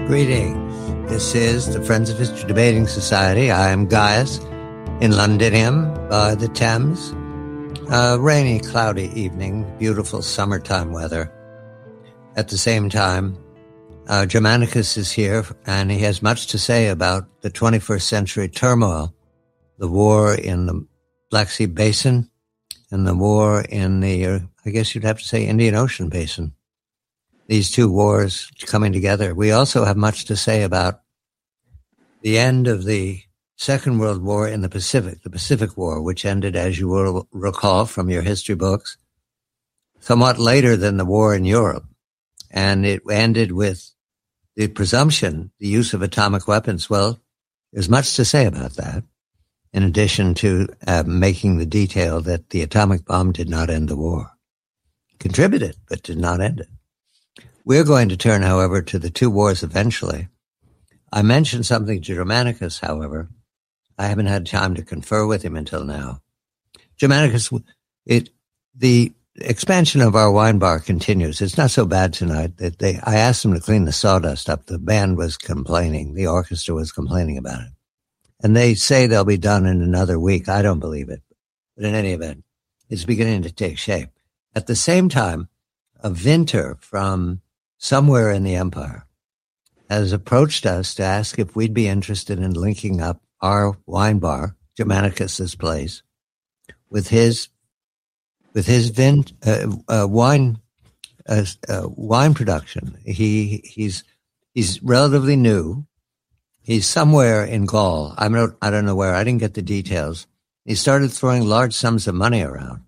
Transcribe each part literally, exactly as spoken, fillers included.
Greetings. This is the Friends of History Debating Society. I am Gaius in Londinium by the Thames. A rainy, cloudy evening, beautiful summertime weather. At the same time, uh, Germanicus is here, and he has much to say about the twenty-first century turmoil, the war in the Black Sea Basin, and the war in the, uh, I guess you'd have to say, Indian Ocean Basin. These two wars coming together. We also have much to say about the end of the Second World War in the Pacific, the Pacific War, which ended, as you will recall from your history books, somewhat later than the war in Europe. And it ended with the presumption, the use of atomic weapons. Well, there's much to say about that, in addition to uh, making the detail that the atomic bomb did not end the war. Contributed, but did not end it. We're going to turn, however, to the two wars eventually. I mentioned something to Germanicus, however. I haven't had time to confer with him until now. Germanicus, it, the expansion of our wine bar continues. It's not so bad tonight. That they, I asked them to clean the sawdust up. The band was complaining. The orchestra was complaining about it. And they say they'll be done in another week. I don't believe it. But in any event, it's beginning to take shape. At the same time, a vintner from somewhere in the empire has approached us to ask if we'd be interested in linking up our wine bar, Germanicus's place, with his with his vin, uh, uh, wine uh, uh, wine production. He he's he's relatively new. He's somewhere in Gaul. I'm not, I don't know where. I didn't get the details. He started throwing large sums of money around.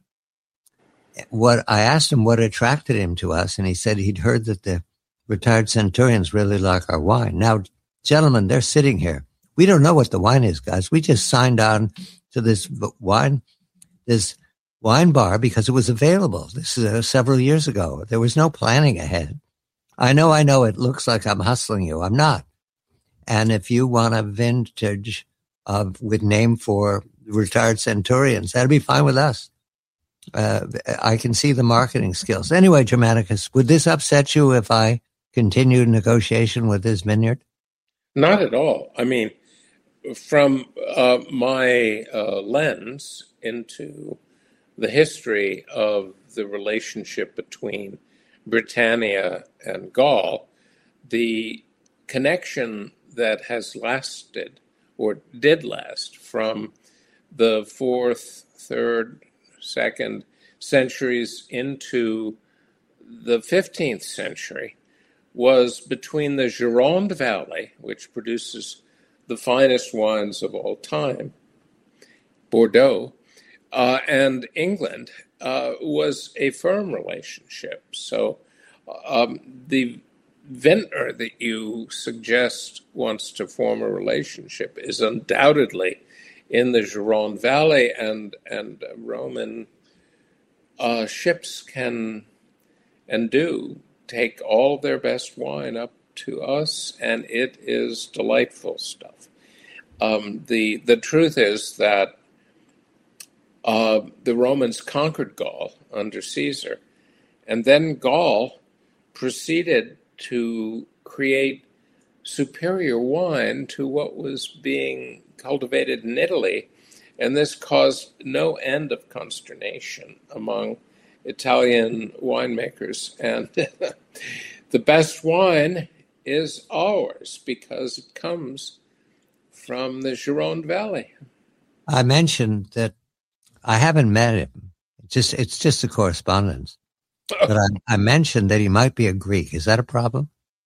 What I asked him what attracted him to us, and he said he'd heard that the retired centurions really like our wine. Now, gentlemen, they're sitting here. We don't know what the wine is, guys. We just signed on to this wine, this wine bar because it was available. This is uh, several years ago. There was no planning ahead. I know, I know. It looks like I'm hustling you. I'm not. And if you want a vintage of with name for retired centurions, that'd be fine with us. Uh, I can see the marketing skills. Anyway, Germanicus, would this upset you if I continued negotiation with this vineyard? Not at all. I mean, from uh, my uh, lens into the history of the relationship between Britannia and Gaul, the connection that has lasted, or did last, from the fourth, third, second centuries into the fifteenth century was between the Gironde Valley, which produces the finest wines of all time, Bordeaux, uh, and England, uh, was a firm relationship. So um, the vintner that you suggest wants to form a relationship is undoubtedly in the Gironde Valley, and and Roman uh, ships can and do take all their best wine up to us, and it is delightful stuff. Um, the the truth is that uh, the Romans conquered Gaul under Caesar, and then Gaul proceeded to create superior wine to what was being cultivated in Italy, and this caused no end of consternation among Italian winemakers. And the best wine is ours because it comes from the Gironde Valley. I mentioned that I haven't met him. It's just it's just a correspondence. But I, I mentioned that he might be a Greek. Is that a problem?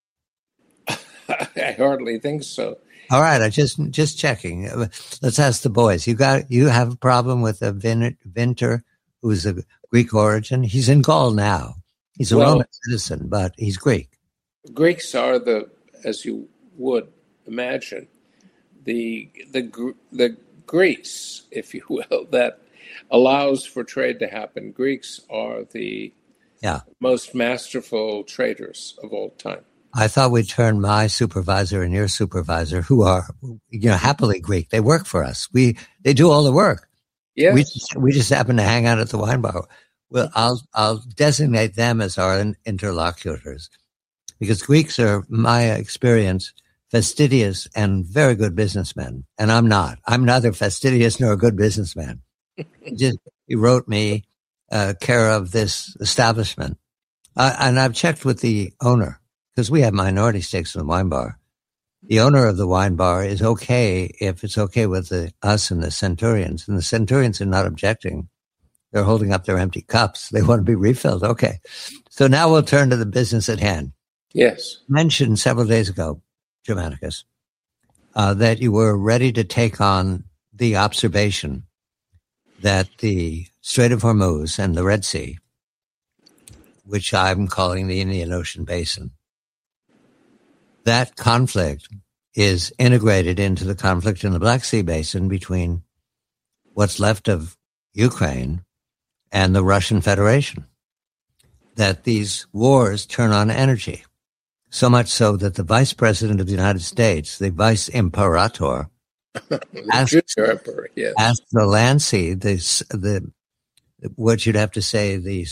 I hardly think so. All right, I just just checking. Let's ask the boys. You got you have a problem with a vin, vintner who's a Greek origin? He's in Gaul now. He's a well, Roman citizen, but he's Greek. Greeks are the, as you would imagine, the the the Greece, if you will, that allows for trade to happen. Greeks are the yeah. most masterful traders of all time. I thought we'd turn my supervisor and your supervisor, who are, you know, happily Greek. They work for us. We they do all the work. Yes. We just, we just happen to hang out at the wine bar. Well, I'll I'll designate them as our interlocutors. because Greeks are, my experience, fastidious and very good businessmen. And I'm not. I'm neither fastidious nor a good businessman. He just he wrote me uh, care of this establishment. Uh, and I've checked with the owner, because we have minority stakes in the wine bar. The owner of the wine bar is okay if it's okay with the, us and the Centurions. And the Centurions are not objecting. They're holding up their empty cups. They want to be refilled. Okay. So now we'll turn to the business at hand. Yes. Mentioned several days ago, Germanicus, uh, that you were ready to take on the observation that the Strait of Hormuz and the Red Sea, which I'm calling the Indian Ocean Basin, that conflict is integrated into the conflict in the Black Sea Basin between what's left of Ukraine and the Russian Federation. That these wars turn on energy, so much so that the Vice President of the United States, the Vice Imperator, asked, Emperor, yes. asked Zelensky, the, the, what you'd have to say, the,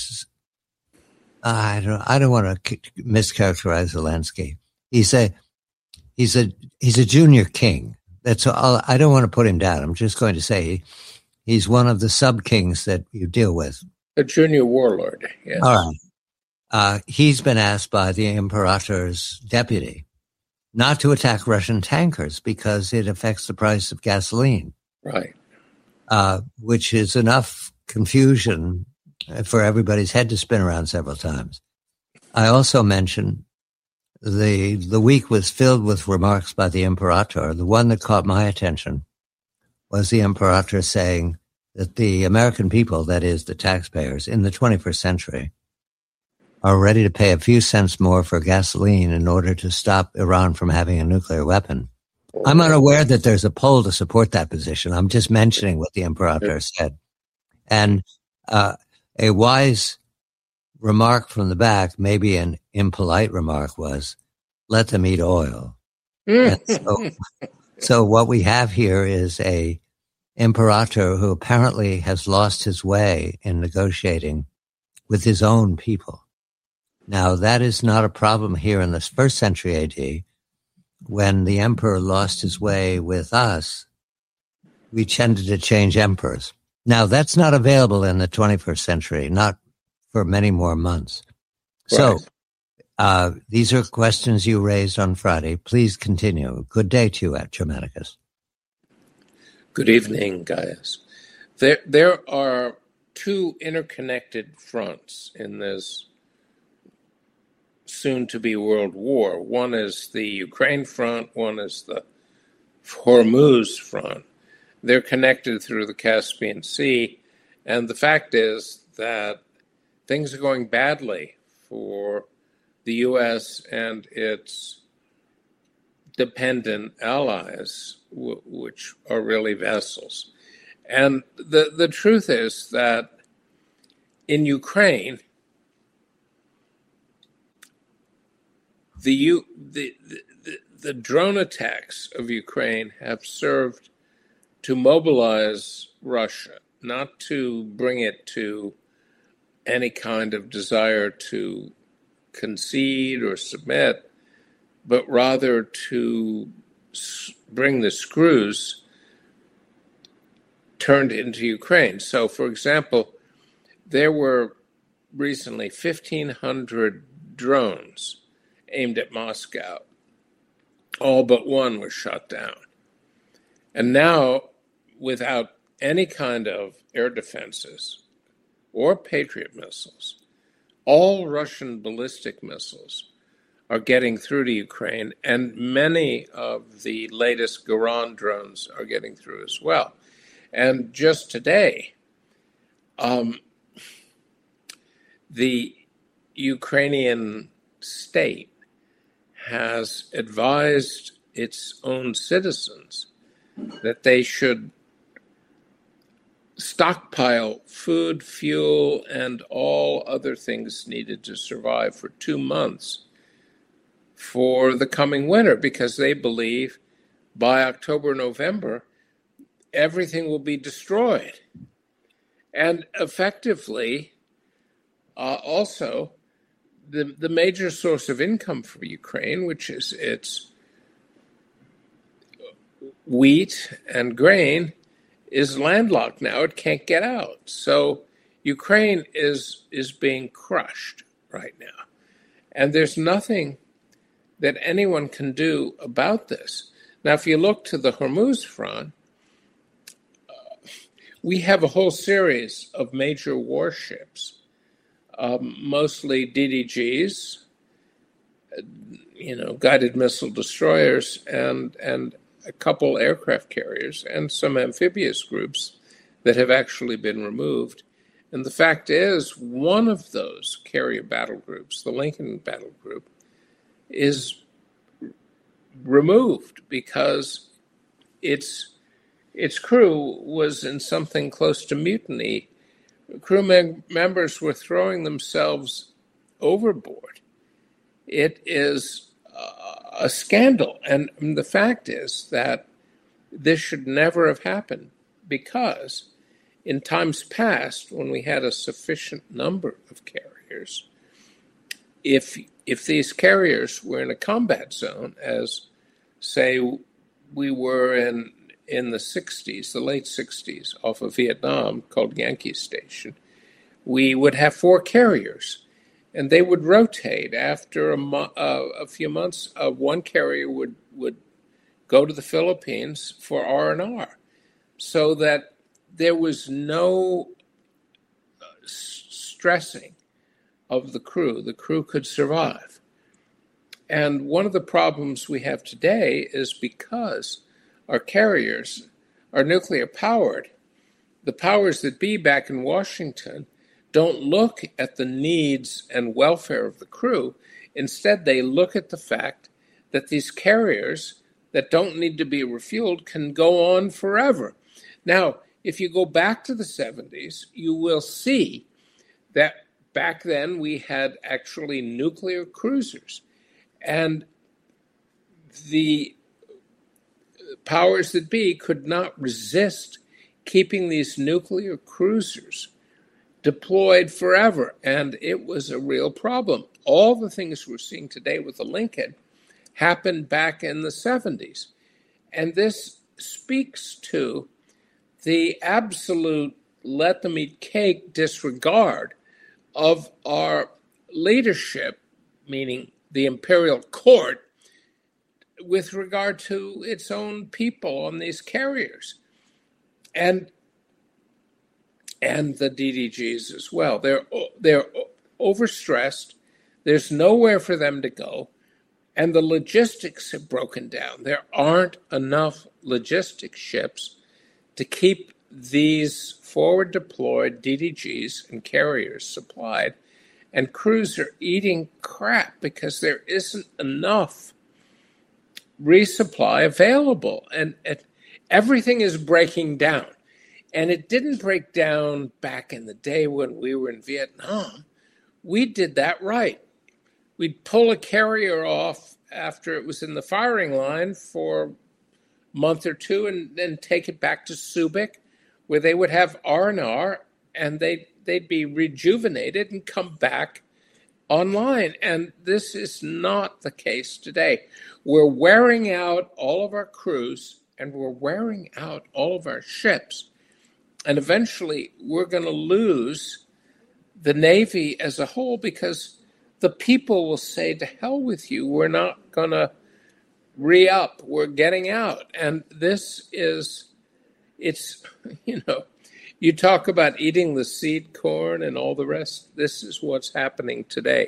I don't, I don't want to mischaracterize Zelensky. He's a, he's a, he's a junior king. That's all. I don't want to put him down. I'm just going to say he's one of the sub kings that you deal with. A junior warlord. Yes. All right. Uh, he's been asked by the Imperator's deputy not to attack Russian tankers because it affects the price of gasoline. Right. Uh, which is enough confusion for everybody's head to spin around several times. I also mentioned the the week was filled with remarks by the Imperator. The one that caught my attention was the Imperator saying that the American people, that is the taxpayers, in the twenty-first century, are ready to pay a few cents more for gasoline in order to stop Iran from having a nuclear weapon. I'm unaware that there's a poll to support that position. I'm just mentioning what the Imperator said. And uh, a wise remark from the back, maybe an impolite remark, was, let them eat oil. so, so what we have here is a Imperator who apparently has lost his way in negotiating with his own people. Now, that is not a problem here in the first century A D. When the emperor lost his way with us, we tended to change emperors. Now, that's not available in the twenty-first century, not for many more months. Right. So, uh, these are questions you raised on Friday. Please continue. Good day to you, at Germanicus. Good evening, Gaius. There, there are two interconnected fronts in this soon-to-be world war. One is the Ukraine front, one is the Hormuz front. They're connected through the Caspian Sea, and the fact is that things are going badly for the U S and its dependent allies, w- which are really vassals. And the, the truth is that in Ukraine, The, U, the, the the drone attacks of Ukraine have served to mobilize Russia, not to bring it to any kind of desire to concede or submit, but rather to bring the screws turned into Ukraine. So, for example, there were recently fifteen hundred drones aimed at Moscow. All but one was shot down. And now, without any kind of air defenses or Patriot missiles, all Russian ballistic missiles are getting through to Ukraine, and many of the latest Garan drones are getting through as well. And just today, um, the Ukrainian state has advised its own citizens that they should stockpile food, fuel, and all other things needed to survive for two months for the coming winter, because they believe by October, November, everything will be destroyed. And effectively, uh, also, the, the major source of income for Ukraine, which is its wheat and grain, is landlocked now. It can't get out. So Ukraine is is being crushed right now. And there's nothing that anyone can do about this. Now, if you look to the Hormuz front, uh, we have a whole series of major warships, um, mostly D D Gs, uh, you know, guided missile destroyers, and and a couple aircraft carriers, and some amphibious groups that have actually been removed. And the fact is, one of those carrier battle groups, the Lincoln Battle Group, is removed because its its crew was in something close to mutiny. Crew mem- members were throwing themselves overboard. It is uh, a scandal, and the fact is that this should never have happened, because in times past, when we had a sufficient number of carriers, if if these carriers were in a combat zone, as, say, we were in in the sixties, the late sixties, off of Vietnam, called Yankee Station, we would have four carriers, and they would rotate. After a, mo- uh, a few months, uh, one carrier would, would go to the Philippines for R and R, so that there was no uh, stressing of the crew. The crew could survive. And one of the problems we have today is because our carriers are nuclear powered, the powers that be back in Washington don't look at the needs and welfare of the crew. Instead, they look at the fact that these carriers that don't need to be refueled can go on forever. Now, if you go back to the seventies, you will see that back then we had actually nuclear cruisers, and the powers that be could not resist keeping these nuclear cruisers deployed forever, and it was a real problem. All the things we're seeing today with the Lincoln happened back in the seventies, and this speaks to the absolute let them eat cake disregard of our leadership, meaning the imperial court, with regard to its own people on these carriers, and and the D D Gs as well. They're they're overstressed. There's nowhere for them to go, and the logistics have broken down. There aren't enough logistic ships to keep these forward deployed D D Gs and carriers supplied, and crews are eating crap because there isn't enough resupply available, and, and everything is breaking down. And it didn't break down back in the day when we were in Vietnam. We did that right. We'd pull a carrier off after it was in the firing line for a month or two, and then take it back to Subic, where they would have R and R, and they'd, they'd be rejuvenated and come back online. And this is not the case today. We're wearing out all of our crews, and we're wearing out all of our ships. And eventually we're going to lose the Navy as a whole, because the people will say, to hell with you, we're not going to re-up, we're getting out. And this is, it's, you know, you talk about eating the seed corn and all the rest. This is what's happening today.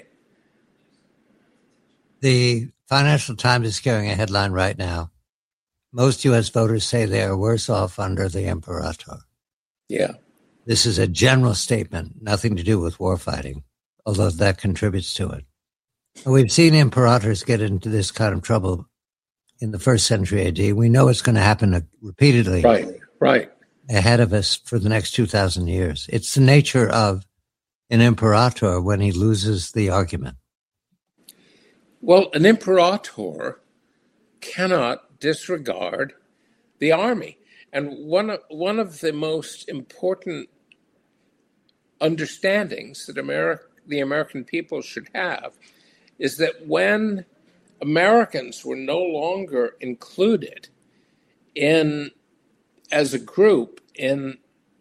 The Financial Times is carrying a headline right now. Most U S voters say they are worse off under the Imperator. Yeah. This is a general statement, nothing to do with war fighting, although that contributes to it. We've seen imperators get into this kind of trouble in the first century A D. We know it's going to happen repeatedly. Right, right. Ahead of us for the next two thousand years. It's the nature of an imperator when he loses the argument. Well, an imperator cannot disregard the army. And one of, one of the most important understandings that America, the American people should have is that when Americans were no longer included in, as a group, in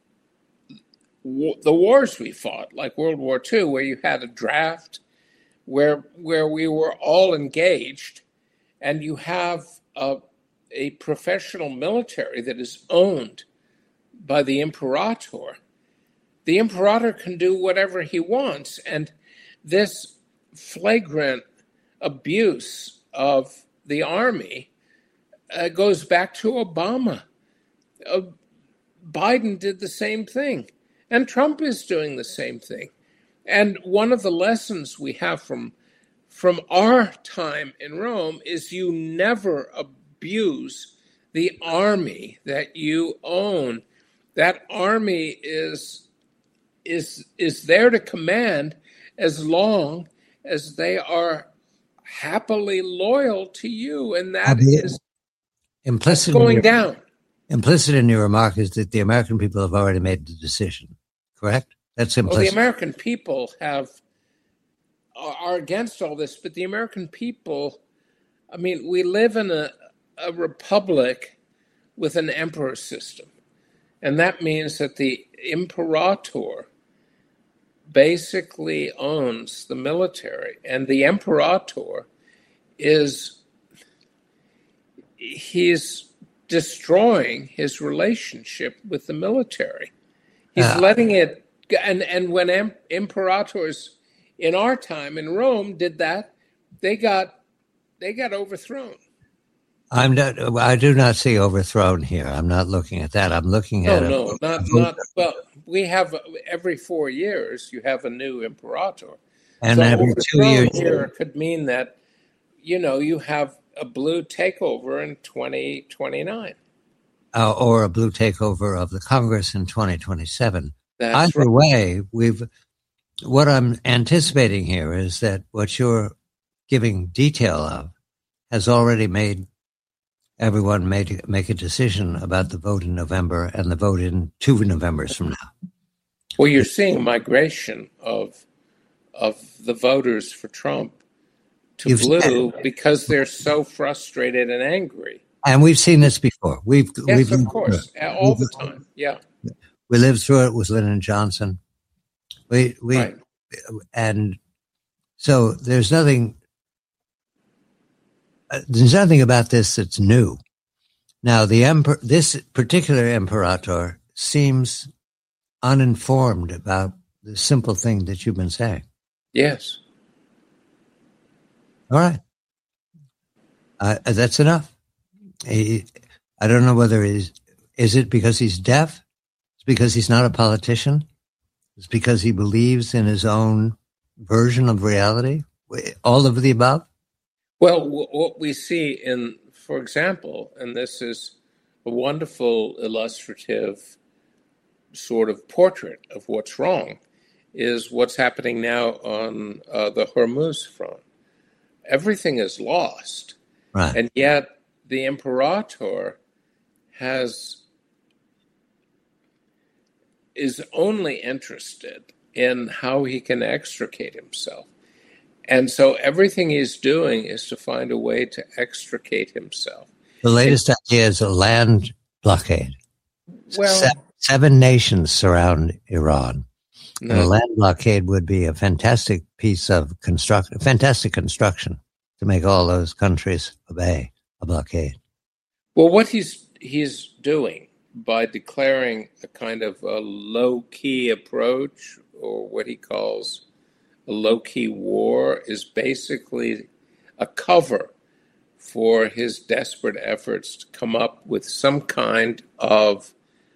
w- the wars we fought, like World War Two, where you had a draft, where where we were all engaged, and you have a, a professional military that is owned by the imperator. The imperator can do whatever he wants, and this flagrant abuse of the army uh, goes back to Obama. Uh, Biden did the same thing, and Trump is doing the same thing. And one of the lessons we have from from our time in Rome is you never abuse the army that you own. That army is is is there to command as long as they are happily loyal to you, and that is implicit going in your, down. Implicit in your remark is that the American people have already made the decision, correct? That's implicit. Well, the American people have are against all this, but the American people, I mean, we live in a, a republic with an emperor system, and that means that the imperator basically owns the military, and the imperator is he's destroying his relationship with the military. He's uh, letting it, and and when em, imperators in our time in Rome did that, they got they got overthrown. I'm not. I do not see overthrown here. I'm not looking at that. I'm looking no, at no, a, not a, not. Well, we have every four years you have a new imperator, and so every two years here could mean that you know you have a blue takeover in twenty twenty-nine, uh, or a blue takeover of the Congress in twenty twenty-seven. That's Either right. way, we've. What I'm anticipating here is that what you're giving detail of has already made everyone made, make a decision about the vote in November and the vote in two Novembers from now. Well, you're seeing migration of of the voters for Trump to You've blue because they're so frustrated and angry. And we've seen this before. We've yes, we've of course, all the time. Yeah, we lived through it with Lyndon Johnson. We we right. and so there's nothing uh, there's nothing about this that's new. Now the emperor, this particular imperator seems uninformed about the simple thing that you've been saying. Yes. All right. Uh, that's enough. He, I don't know whether he's, is it because he's deaf? It's because he's not a politician? It's because he believes in his own version of reality? All of the above? Well, w- what we see in, for example, and this is a wonderful illustrative sort of portrait of what's wrong, is what's happening now on uh, the Hormuz front. Everything is lost. Right. And yet the imperator has is only interested in how he can extricate himself. And so everything he's doing is to find a way to extricate himself. The latest and, idea is a land blockade. Well, seven, seven nations surround Iran. No. And a land blockade would be a fantastic piece of construct, fantastic construction to make all those countries obey a blockade. Well, what he's he's doing by declaring a kind of a low-key approach, or what he calls a low-key war, is basically a cover for his desperate efforts to come up with some kind of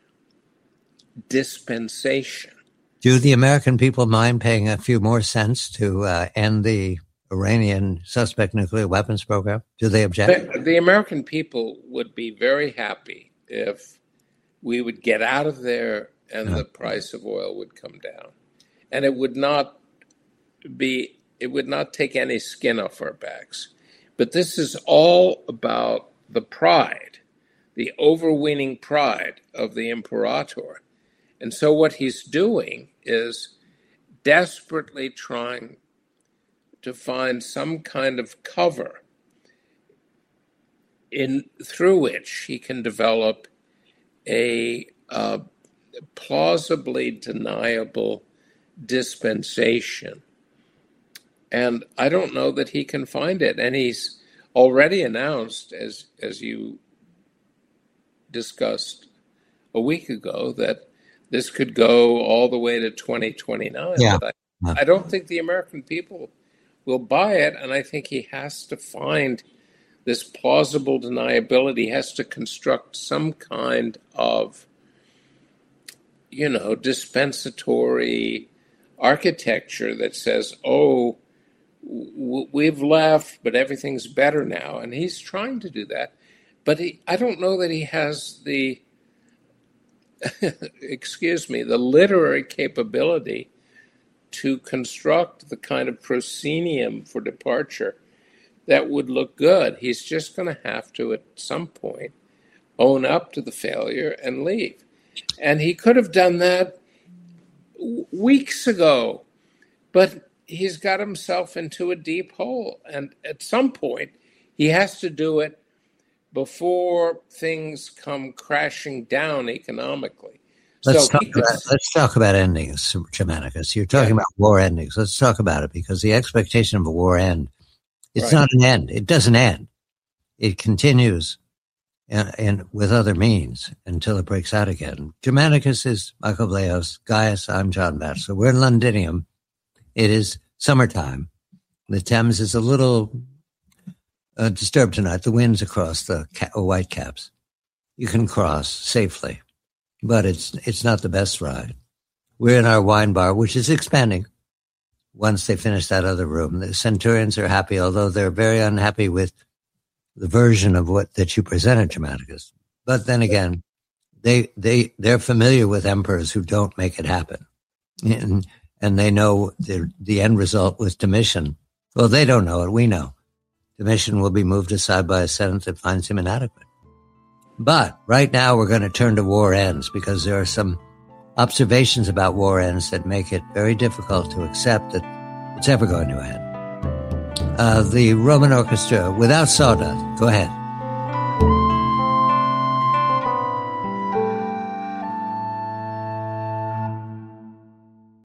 dispensation. Do the American people mind paying a few more cents to uh, end the Iranian suspect nuclear weapons program? Do they object? The, the American people would be very happy if we would get out of there and the price of oil would come down. And it would not be, it would not take any skin off our backs. But this is all about the pride, the overweening pride of the imperator. And so what he's doing is desperately trying to find some kind of cover in through which he can develop a uh, plausibly deniable dispensation. And I don't know that he can find it. And he's already announced, as as you discussed a week ago, that this could go all the way to twenty twenty-nine. Yeah. But I, I don't think the American people will buy it. And I think he has to find this plausible deniability. He has to construct some kind of, you know, dispensatory architecture that says, oh, w- we've left, but everything's better now. And he's trying to do that. But he, I don't know that he has the, excuse me, the literary capability to construct the kind of proscenium for departure that would look good. He's just going to have to, at some point, own up to the failure and leave. And he could have done that w- weeks ago, but he's got himself into a deep hole. And at some point, he has to do it before things come crashing down economically. Let's, so talk, could, about, let's talk about endings, Germanicus. You're talking yeah. about war endings. Let's talk about it, because the expectation of a war end, it's right. not an end. It doesn't end. It continues and, and with other means until it breaks out again. Germanicus is Michael Vlahos. Gaius, I'm John Batchelor. We're in Londinium. It is summertime. The Thames is a little uh, disturbed tonight. The wind's across the ca- Whitecaps. You can cross safely, but it's it's not the best ride. We're in our wine bar, which is expanding. Once they finish that other room, the Centurions are happy, although they're very unhappy with the version of what that you presented, Germanicus. But then again, they they they're familiar with emperors who don't make it happen, and and they know the the end result with Domitian. Well, they don't know it. We know Domitian will be moved aside by a Senate that finds him inadequate. But right now, we're going to turn to war ends, because there are some observations about war ends that make it very difficult to accept that it's ever going to end. Uh, the Roman orchestra, without sawdust, go ahead.